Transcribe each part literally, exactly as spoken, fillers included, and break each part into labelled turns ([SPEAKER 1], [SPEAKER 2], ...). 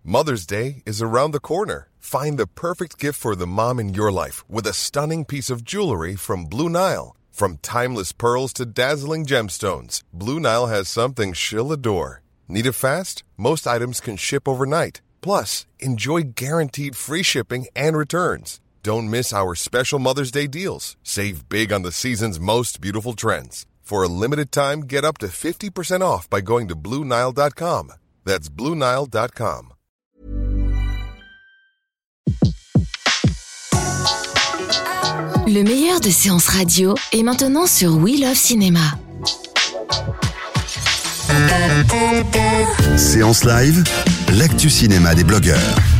[SPEAKER 1] Mother's Day is around the corner. Find the perfect gift for the mom in your life with a stunning piece of jewelry from Blue Nile. From timeless pearls to dazzling gemstones, Blue Nile has something she'll adore. Need it fast? Most items can ship overnight. Plus, enjoy guaranteed free shipping and returns. Don't miss our special Mother's Day deals. Save big on the season's most beautiful trends. For a limited time, get up to fifty percent off by going to Blue Nile dot com. That's Blue Nile dot com.
[SPEAKER 2] Le meilleur de séances radio est maintenant sur We Love Cinéma.
[SPEAKER 3] Séance live, l'actu cinéma des blogueurs.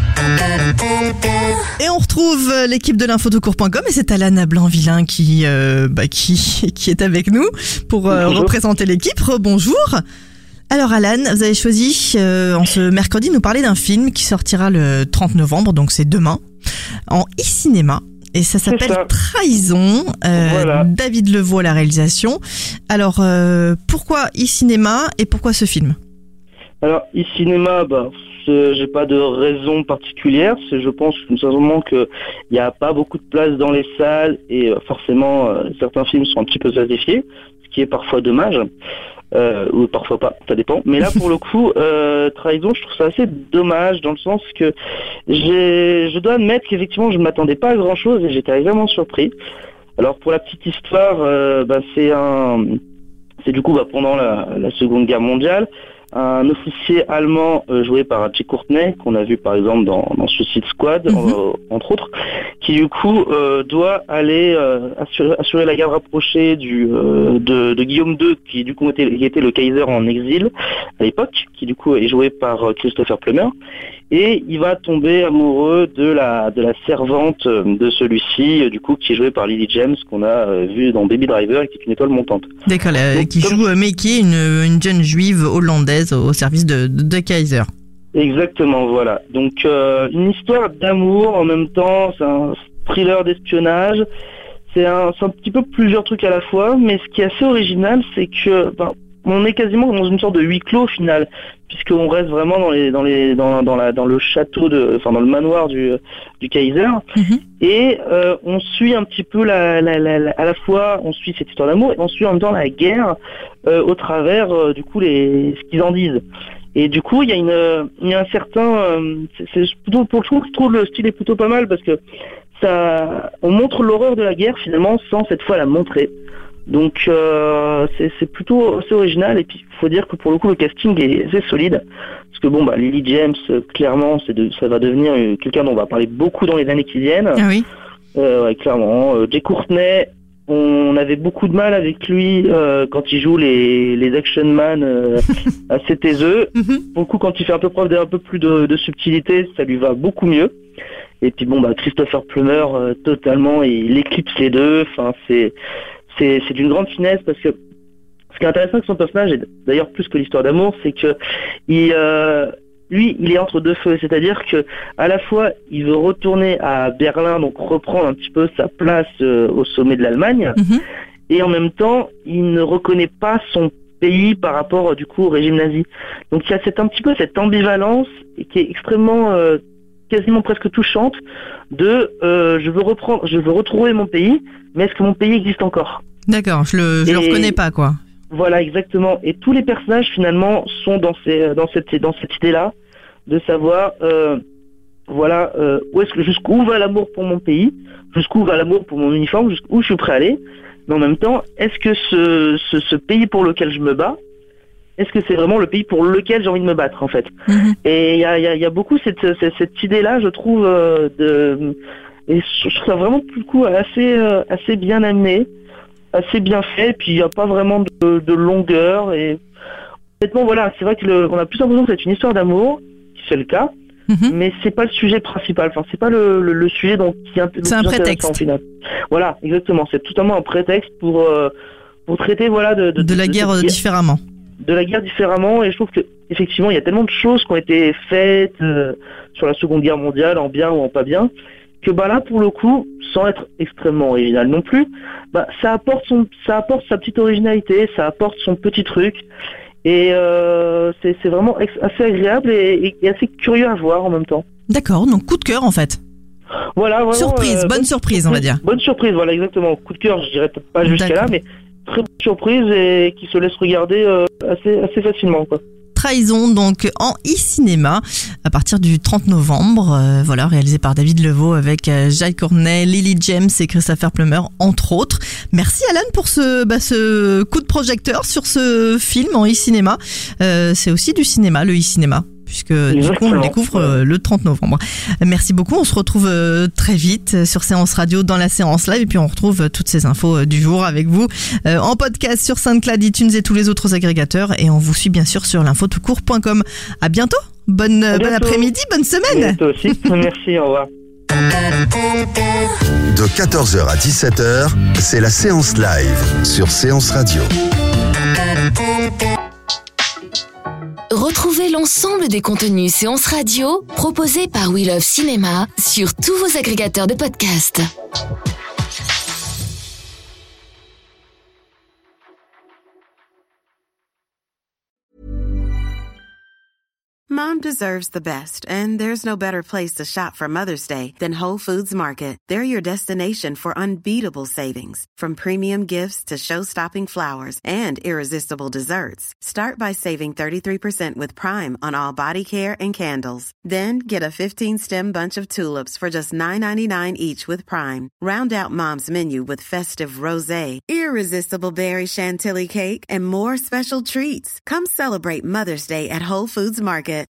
[SPEAKER 4] Et on retrouve l'équipe de l'info tout court point com et c'est Alan Blanc-Villain qui, euh, bah, qui, qui est avec nous pour euh, représenter l'équipe. Bonjour. Alors Alan, vous avez choisi euh, en ce mercredi de nous parler d'un film qui sortira le trente novembre, donc c'est demain, en e-cinéma. Et ça s'appelle ça. Trahison, euh, voilà. David Levaux à la réalisation. Alors, euh, pourquoi e-cinéma et pourquoi ce film ?
[SPEAKER 5] Alors, e-cinéma, bah, j'ai pas de raison particulière. C'est, je pense simplement qu'il n'y a pas beaucoup de place dans les salles et euh, forcément, euh, certains films sont un petit peu sacrifiés, ce qui est parfois dommage. Euh, ou parfois pas, ça dépend. Mais là, pour le coup, euh, Trahison, je trouve ça assez dommage dans le sens que j'ai, je dois admettre qu'effectivement, je ne m'attendais pas à grand chose et j'étais vraiment surpris. Alors, pour la petite histoire, euh, bah, c'est un, c'est du coup bah, pendant la, la Seconde Guerre mondiale, un officier allemand euh, joué par Jai Courtney, qu'on a vu par exemple dans, dans Suicide Squad, mm-hmm. en, entre autres, qui du coup euh, doit aller euh, assurer, assurer la garde rapprochée du, euh, de, de Guillaume deux, qui du coup était, qui était le Kaiser en exil à l'époque, qui du coup est joué par Christopher Plummer, et il va tomber amoureux de la de la servante de celui-ci, du coup qui est jouée par Lily James, qu'on a euh, vu dans Baby Driver et qui est une étoile montante.
[SPEAKER 4] D'accord, euh,
[SPEAKER 5] Donc,
[SPEAKER 4] qui
[SPEAKER 5] comme...
[SPEAKER 4] joue mais qui est une, une jeune juive hollandaise au service de, de, de Kaiser.
[SPEAKER 5] Exactement, voilà. Donc euh, une histoire d'amour en même temps, c'est un thriller d'espionnage, c'est un, c'est un petit peu plusieurs trucs à la fois, mais ce qui est assez original, c'est que ben, on est quasiment dans une sorte de huis clos au final, puisqu'on reste vraiment dans les dans les dans dans la dans le château de enfin dans le manoir du du Kaiser, mm-hmm. et euh, on suit un petit peu la, la, la, la à la fois on suit cette histoire d'amour et on suit en même temps la guerre euh, au travers euh, du coup les ce qu'ils en disent. Et du coup, il y a une, il y a un certain, euh, c'est, c'est plutôt pour le coup, je trouve le style est plutôt pas mal parce que ça, on montre l'horreur de la guerre finalement sans cette fois la montrer. Donc euh, c'est, c'est plutôt assez original et puis il faut dire que pour le coup le casting est assez solide parce que bon bah Lily James clairement c'est de, ça va devenir quelqu'un dont on va parler beaucoup dans les années qui viennent.
[SPEAKER 4] Ah oui.
[SPEAKER 5] Euh, ouais, clairement. Euh, Jai Courtney. On avait beaucoup de mal avec lui euh, quand il joue les, les action man euh, assez taiseux. Mm-hmm. Beaucoup quand il fait un peu preuve d'un peu plus de, de subtilité, ça lui va beaucoup mieux. Et puis bon bah Christopher Plummer euh, totalement, il éclipse les deux. Enfin c'est c'est c'est d'une grande finesse parce que ce qui est intéressant avec son personnage, et d'ailleurs plus que l'histoire d'amour, c'est que il euh, lui, il est entre deux feux, c'est-à-dire que à la fois, il veut retourner à Berlin, donc reprendre un petit peu sa place euh, au sommet de l'Allemagne, mm-hmm. et en même temps, il ne reconnaît pas son pays par rapport du coup au régime nazi. Donc il y a cette, un petit peu cette ambivalence qui est extrêmement, euh, quasiment presque touchante, de euh, je veux reprendre, je veux retrouver mon pays, mais est-ce que mon pays existe encore ?
[SPEAKER 4] D'accord, je le, je et... le reconnais pas quoi.
[SPEAKER 5] Voilà, exactement. Et tous les personnages finalement sont dans ces, dans cette, dans cette idée-là, de savoir, euh, voilà, euh, où est-ce que, jusqu'où va l'amour pour mon pays, jusqu'où va l'amour pour mon uniforme, jusqu'où je suis prêt à aller. Mais en même temps, est-ce que ce, ce, ce pays pour lequel je me bats, est-ce que c'est vraiment le pays pour lequel j'ai envie de me battre en fait ? Mm-hmm. Et il y a, y a, y a beaucoup cette, cette, cette idée-là, je trouve, euh, de, et je trouve ça vraiment du coup assez, euh, assez bien amené. Assez bien fait, puis il n'y a pas vraiment de, de longueur et honnêtement voilà, c'est vrai que le, on a plus l'impression que c'est une histoire d'amour, c'est le cas, mm-hmm. mais c'est pas le sujet principal, enfin c'est pas le, le, le sujet dont qui est
[SPEAKER 4] c'est un prétexte.
[SPEAKER 5] Final. Voilà, exactement, c'est totalement un prétexte pour euh, pour traiter voilà de de,
[SPEAKER 4] de la
[SPEAKER 5] de,
[SPEAKER 4] guerre
[SPEAKER 5] de,
[SPEAKER 4] différemment.
[SPEAKER 5] De la guerre différemment et je trouve que effectivement il y a tellement de choses qui ont été faites euh, sur la Seconde Guerre mondiale en bien ou en pas bien. Que bah là pour le coup, sans être extrêmement original non plus, bah ça apporte son, ça apporte sa petite originalité, ça apporte son petit truc, Et euh, c'est, c'est vraiment ex- assez agréable et, et assez curieux à voir en même temps.
[SPEAKER 4] D'accord, donc coup de cœur en fait.
[SPEAKER 5] Voilà, vraiment,
[SPEAKER 4] surprise,
[SPEAKER 5] euh,
[SPEAKER 4] bonne
[SPEAKER 5] bonne
[SPEAKER 4] surprise, on va dire.
[SPEAKER 5] Bonne surprise, voilà, exactement. Coup de cœur, je dirais peut-être pas jusqu'à
[SPEAKER 4] D'accord.
[SPEAKER 5] là, mais très bonne surprise et qui se laisse regarder euh, assez, assez facilement, quoi.
[SPEAKER 4] Trahison, donc en e-cinéma à partir du trente novembre, euh, voilà, réalisé par David Levaux avec euh, Jai Courtney, Lily James et Christopher Plummer entre autres. Merci Alan pour ce, bah, ce coup de projecteur sur ce film en e-cinéma. Euh, c'est aussi du cinéma, le e-cinéma, puisque Exactement. du coup on le découvre euh, le trente novembre. Merci beaucoup, on se retrouve euh, très vite sur Séance Radio dans la séance live et puis on retrouve euh, toutes ces infos euh, du jour avec vous euh, en podcast sur SoundCloud, iTunes et tous les autres agrégateurs et on vous suit bien sûr sur l'info tout court point com. À bientôt, bonne,
[SPEAKER 5] à bientôt.
[SPEAKER 4] Bon après-midi, bonne semaine.
[SPEAKER 5] Et toi aussi, merci, au revoir.
[SPEAKER 3] De quatorze heures à dix-sept heures, c'est la séance live sur Séance Radio.
[SPEAKER 2] Retrouvez l'ensemble des contenus Séance Radio proposés par We Love Cinéma sur tous vos agrégateurs de podcasts.
[SPEAKER 6] Mom deserves the best, and there's no better place to shop for Mother's Day than Whole Foods Market. They're your destination for unbeatable savings, from premium gifts to show-stopping flowers and irresistible desserts. Start by saving thirty-three percent with Prime on all body care and candles. Then get a fifteen-stem bunch of tulips for just nine ninety-nine each with Prime. Round out Mom's menu with festive rosé, irresistible berry chantilly cake, and more special treats. Come celebrate Mother's Day at Whole Foods Market.